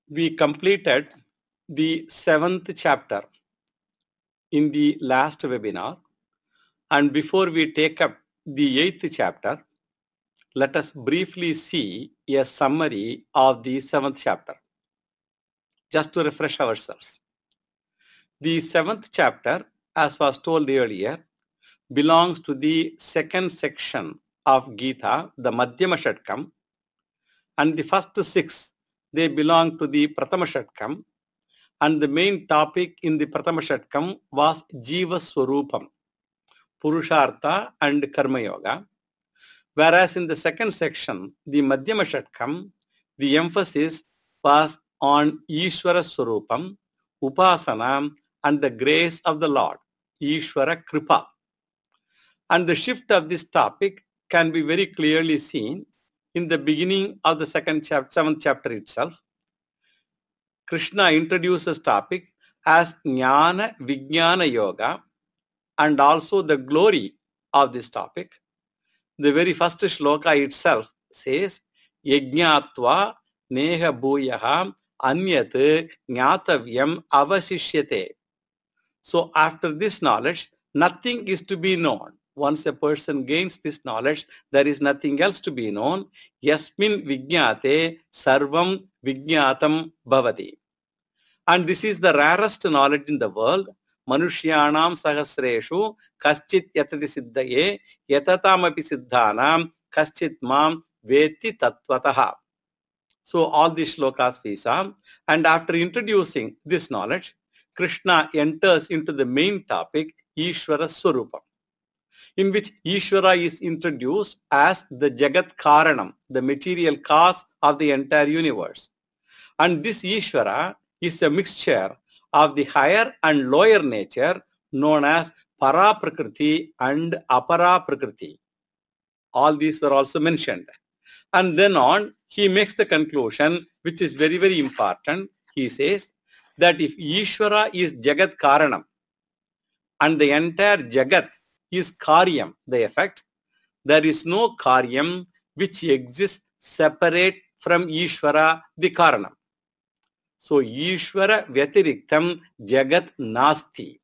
We completed the 7th chapter in the last webinar, and before we take up the 8th chapter, let us briefly see a summary of the 7th chapter, just to refresh ourselves. The 7th chapter, as was told earlier, belongs to the second section of Gita, the Madhyama Shatkam, and the first 6, they belong to the Prathama Shatkam, and the main topic in the Prathama Shatkam was Jiva Swarupam, Purushartha and Karma Yoga. Whereas in the second section, the Madhyama Shatkam, the emphasis was on Ishvara Swarupam, Upasana, and the grace of the Lord, Ishvara Kripa. And the shift of this topic can be very clearly seen in the beginning of the 7th chapter itself. Krishna introduces topic as Jnana Vijnana Yoga and also the glory of this topic. The very first shloka itself says, Yajñātva neha bhuyaha anyat jnātavyam avasishyate. So after this knowledge, nothing is to be known. Once a person gains this knowledge, there is nothing else to be known. Yasmin vijñāte sarvam vijñātam bhavati. And this is the rarest knowledge in the world. Manushyanam sahasreshu kaschit yatati siddhaye yatataamapi siddhanam kaschit mam veti tattvataha. So all these shlokas we saw. And after introducing this knowledge, Krishna enters into the main topic, Ishvara Swarupam, in which Ishvara is introduced as the Jagat Karanam, the material cause of the entire universe. And this Ishvara is a mixture of the higher and lower nature known as Para Prakriti and Apara Prakriti. All these were also mentioned. And then on, he makes the conclusion, which is very, very important. He says that if Ishvara is Jagat Karanam and the entire Jagat is Karyam, the effect, there is no Karyam which exists separate from Ishvara, the Karanam. So, Ishvara Vyatiriktam Jagat Nasti.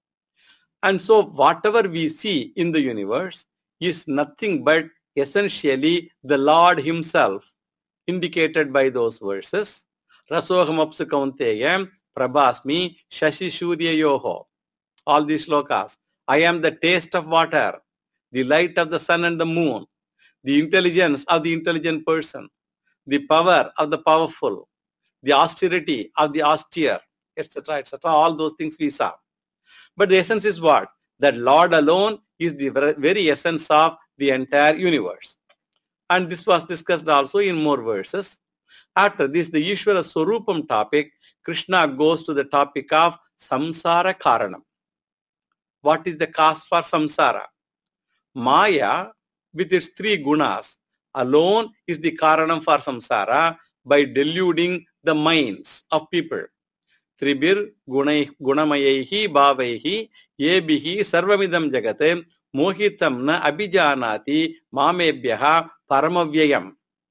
And so, whatever we see in the universe is nothing but essentially the Lord Himself, indicated by those verses. Rasoham apsu kaunteya prabhasmi shashi shuryayoho. All these shlokas. I am the taste of water, the light of the sun and the moon, the intelligence of the intelligent person, the power of the powerful, the austerity of the austere, etc., etc. All those things we saw. But the essence is what? That Lord alone is the very essence of the entire universe. And this was discussed also in more verses. After this, the Ishvara Swarupam topic, Krishna goes to the topic of Samsara Karanam. What is the cause for samsara? Maya, with its 3 gunas, alone is the karanam for samsara by deluding the minds of people. Tribir gunamayehi bhavaihi yebihi sarvamidam jagate mohitam na abhijanati mamebhyaha paramavyayam.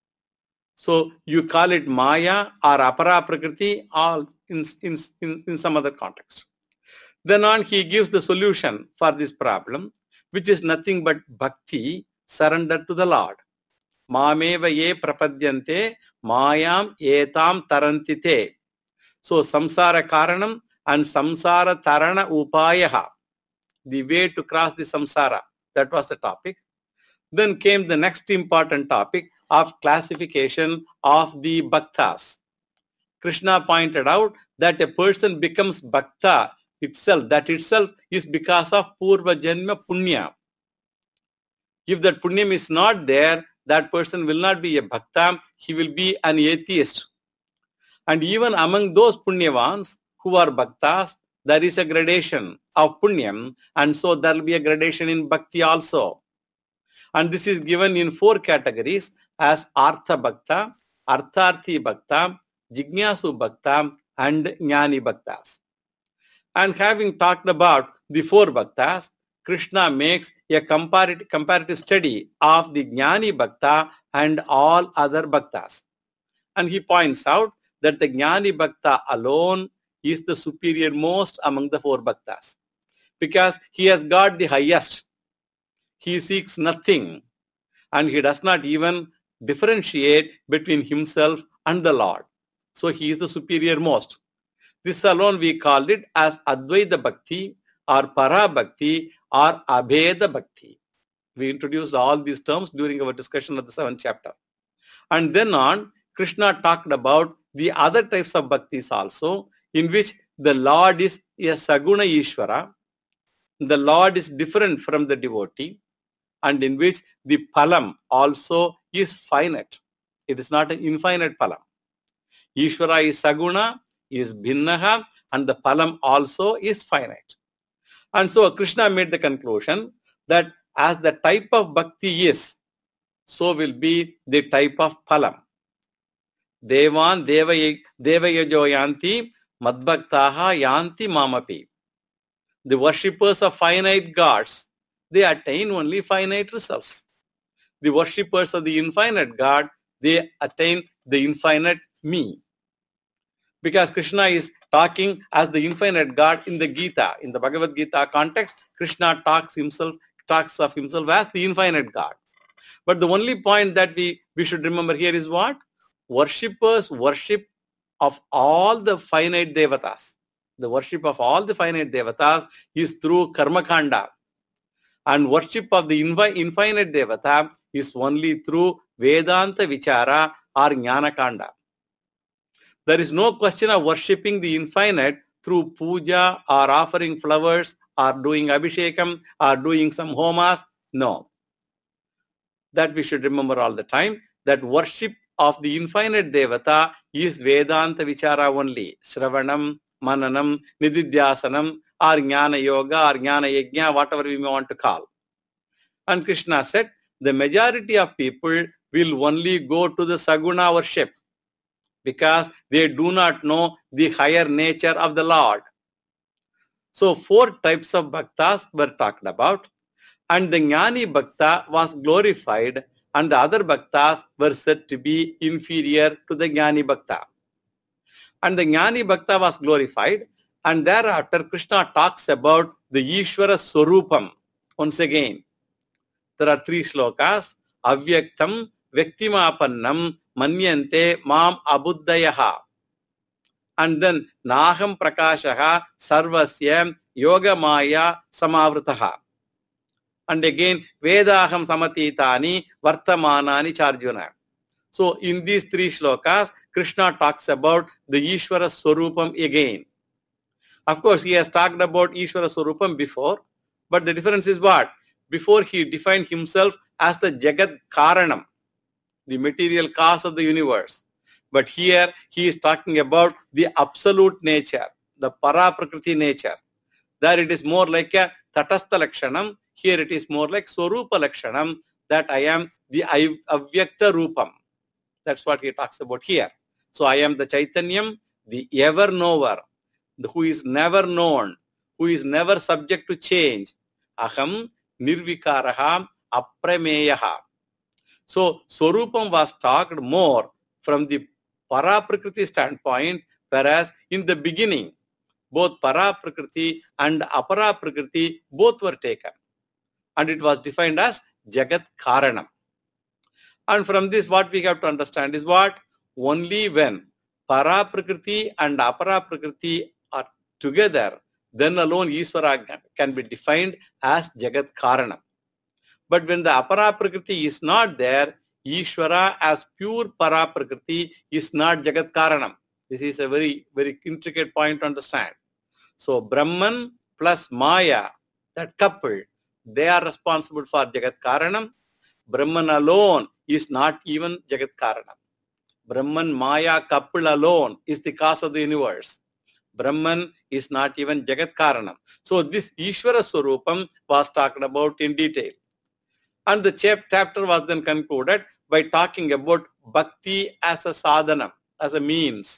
So you call it Maya or Apara Prakriti, all in some other context. Then on, he gives the solution for this problem, which is nothing but bhakti, surrender to the Lord. Mameva ye prapadyante mayam etam tarantite. So samsara karanam and samsara tarana upayaha, the way to cross the samsara. That was the topic. Then came the next important topic of classification of the bhaktas. Krishna pointed out that a person becomes bhakta itself, that itself is because of purva janma punya. If that punyam is not there, that person will not be a bhakta, he will be an atheist. And even among those punyavans who are bhaktas, there is a gradation of punyam, and so there will be a gradation in bhakti also. And this is given in 4 categories as Artha Bhakta, Artharthi Bhakta, Jignasu Bhakta, and Jnani Bhaktas. And having talked about the 4 bhaktas, Krishna makes a comparative study of the Jnani Bhakta and all other bhaktas. And he points out that the Jnani Bhakta alone is the superior most among the 4 Bhaktas. Because he has got the highest. He seeks nothing. And he does not even differentiate between himself and the Lord. So he is the superior most. This alone we called it as Advaita Bhakti or Para Bhakti or Abheda Bhakti. We introduced all these terms during our discussion of the 7th chapter. And then on, Krishna talked about the other types of bhaktis also, in which the Lord is a Saguna Ishvara, the Lord is different from the devotee, and in which the phalam also is finite. It is not an infinite phalam. Ishvara is Saguna, is Bhinnaha, and the phalam also is finite. And so Krishna made the conclusion that as the type of bhakti is, so will be the type of phalam. Devan devayajo yanti madbhaktaha yanti mamapi. The worshippers of finite gods, they attain only finite results. The worshippers of the infinite God, they attain the infinite me. Because Krishna is talking as the infinite God in the Gita. In the Bhagavad Gita context, Krishna talks of himself as the infinite God. But the only point that we should remember here is what? Worshippers worship of all the finite devatas. The worship of all the finite devatas is through karma kanda. And worship of the infinite devata is only through Vedanta Vichara or Jnana Kanda. There is no question of worshipping the infinite through puja or offering flowers or doing abhishekam or doing some homas. No. That we should remember all the time, that worship of the infinite devata is Vedanta Vichara only. Shravanam, Mananam, Nididhyasanam, or Jnana Yoga, or Jnana Yajna, whatever we may want to call. And Krishna said, the majority of people will only go to the Saguna worship because they do not know the higher nature of the Lord. So 4 types of bhaktas were talked about, and the Jnani Bhakta was glorified, and the other bhaktas were said to be inferior to the Jnani Bhakta. And the Jnani Bhakta was glorified, and thereafter Krishna talks about the Ishvara Swarupam. Once again, there are 3 slokas. Avyaktam Vyaktimapannam Manyante Mam Abuddhayaha. And then Naham Prakashaha Sarvasya Yoga Maya Samavrataha. And again, Vedaham Samatitani Vartamanani Charjuna. So in these 3 shlokas, Krishna talks about the Ishvara Swarupam again. Of course, he has talked about Ishvara Swarupam before, but the difference is what? Before he defined himself as the Jagat Karanam, the material cause of the universe. But here he is talking about the absolute nature, the Para Prakriti nature. There it is more like a Tatastha Lakshanam. Here it is more like Swarupa Lakshanam, that I am the Avyakta Rupam. That's what he talks about here. So I am the Chaitanyam, the ever-knower, who is never known, who is never subject to change. Aham Nirvikaraha Aprameyaha. So Swarupam was talked more from the Para-Prakriti standpoint, whereas in the beginning, both Para-Prakriti and Apara-Prakriti both were taken. And it was defined as Jagat Karanam. And from this, what we have to understand is what? Only when Para-Prakriti and Apara-Prakriti are together, then alone Ishvara can be defined as Jagat Karanam. But when the Apara-Prakriti is not there, Ishvara as pure Para-Prakriti is not Jagat Karanam. This is a very, very intricate point to understand. So Brahman plus Maya, that couple, they are responsible for Jagat Karanam. Brahman alone is not even Jagat Karanam. Brahman Maya couple alone is the cause of the universe. Brahman is not even Jagat Karanam. So this Ishvara Swarupam was talked about in detail. And the chapter was then concluded by talking about Bhakti as a sadhanam, as a means.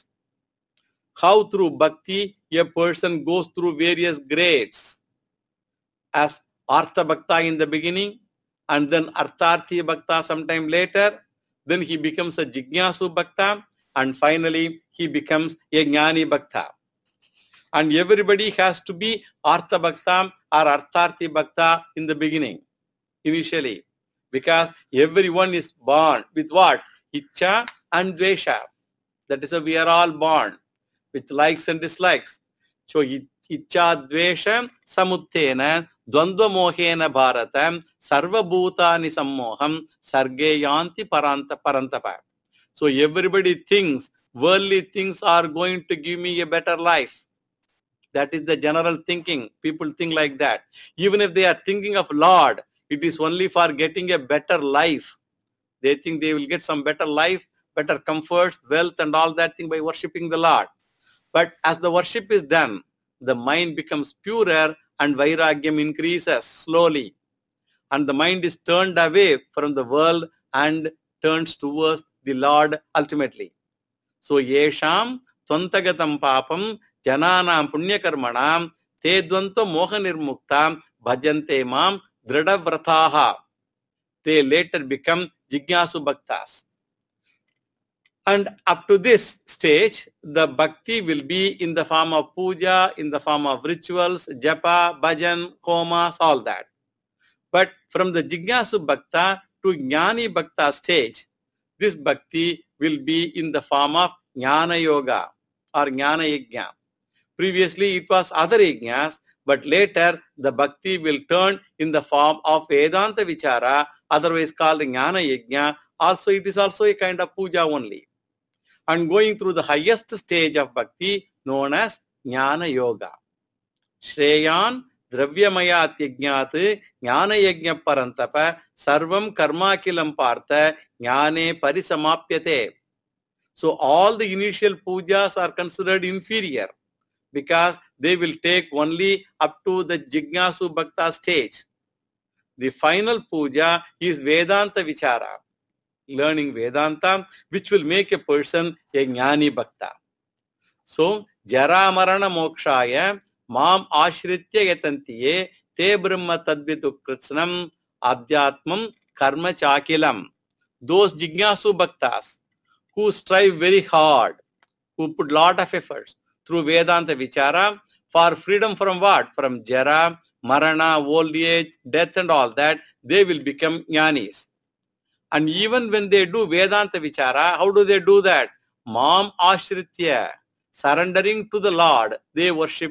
How through Bhakti a person goes through various grades. As Artha Bhakta in the beginning, and then Artharthi Bhakta sometime later, then he becomes a Jignasu Bhakta, and finally he becomes a Jnani Bhakta. And everybody has to be Artha Bhakta or Artharthi Bhakta in the beginning, initially. Because everyone is born with what? Icha and Dvesha. That is, we are all born with likes and dislikes. So, Icha Dvesha Samuttena Dvandva Mohena Bharata Sarva Bhutani Sammoham Sarge Yanti Parantapa. So, everybody thinks worldly things are going to give me a better life. That is the general thinking. People think like that. Even if they are thinking of Lord, it is only for getting a better life. They think they will get some better life, better comforts, wealth and all that thing by worshipping the Lord. But as the worship is done, the mind becomes purer and Vairagyam increases slowly. And the mind is turned away from the world and turns towards the Lord ultimately. So, Yesham Twantagatam Papam Jananam Punyakarmanam Te Dvanto Moha Nirmuktam Bhajante Mam Drida Vrataha. They later become Jignasu Bhaktas. And up to this stage, the bhakti will be in the form of puja, in the form of rituals, japa, bhajan, homas, all that. But from the Jignasu Bhakta to Jnani Bhakta stage, this bhakti will be in the form of Jnana Yoga or Jnana Yajna. Previously, it was other yajnas, but later the bhakti will turn in the form of Vedanta Vichara, otherwise called Jnana Yajna. Also, it is also a kind of puja only. And going through the highest stage of bhakti known as Jnana Yoga. Shreyan Dravyamayat Yajnat Jnana Yajna Parantapa Sarvam Karmakilam Partha Jnane Parisamapyate. So all the initial pujas are considered inferior because they will take only up to the Jignasu Bhakta stage. The final puja is Vedanta Vichara, learning Vedanta, which will make a person a Jnani Bhakta. So, Jara Marana Mokshaya Mam Ashritya Yatantiye Te Brahma Tadvitu Kritsnam Adhyatmam Karma Chakilam. Those Jignasu Bhaktas who strive very hard, who put lot of efforts through Vedanta Vichara for freedom from what? From Jara, Marana, old age, death and all that, they will become Jnanis. And even when they do Vedanta Vichara, how do they do that? Mam Ashritya, surrendering to the Lord, they worship.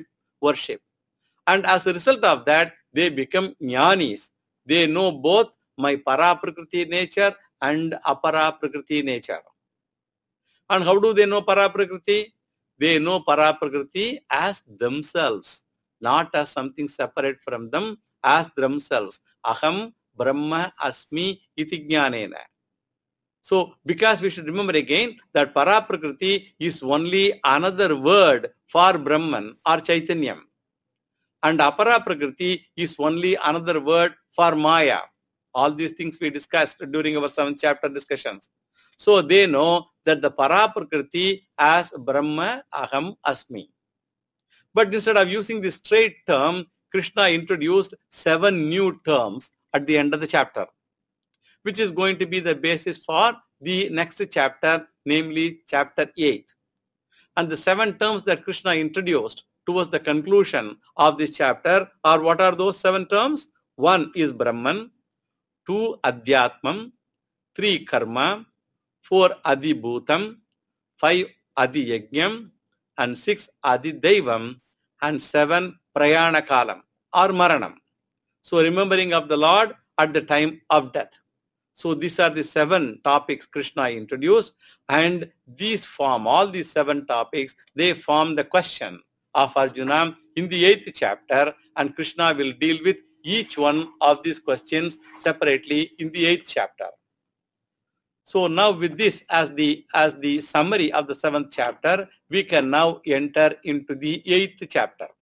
And as a result of that, they become Jnanis. They know both my Para Prakriti nature and Apara Prakriti nature. And how do they know Para Prakriti? They know Para Prakriti as themselves, not as something separate from them, as themselves. Aham Brahma Asmi Iti Jnanena. So, because we should remember again that Para Prakriti is only another word for Brahman or Chaitanyam. And Apara Prakriti is only another word for Maya. All these things we discussed during our 7th chapter discussions. So, they know that the Para Prakriti as Brahma Aham Asmi. But instead of using this straight term, Krishna introduced 7 new terms at the end of the chapter, which is going to be the basis for the next chapter, namely chapter 8. And the 7 terms that Krishna introduced towards the conclusion of this chapter are, what are those 7 terms? 1 is Brahman, 2 Adhyatmam, 3 Karma, 4 Adibhutam, 5 Adiyajnam, and 6 Adidaivam, and 7 Prayanakalam or Maranam. So remembering of the Lord at the time of death. So these are the 7 topics Krishna introduced, and all these 7 topics, they form the question of Arjuna in the 8th chapter, and Krishna will deal with each one of these questions separately in the 8th chapter. So now with this as the summary of the 7th chapter, we can now enter into the 8th chapter.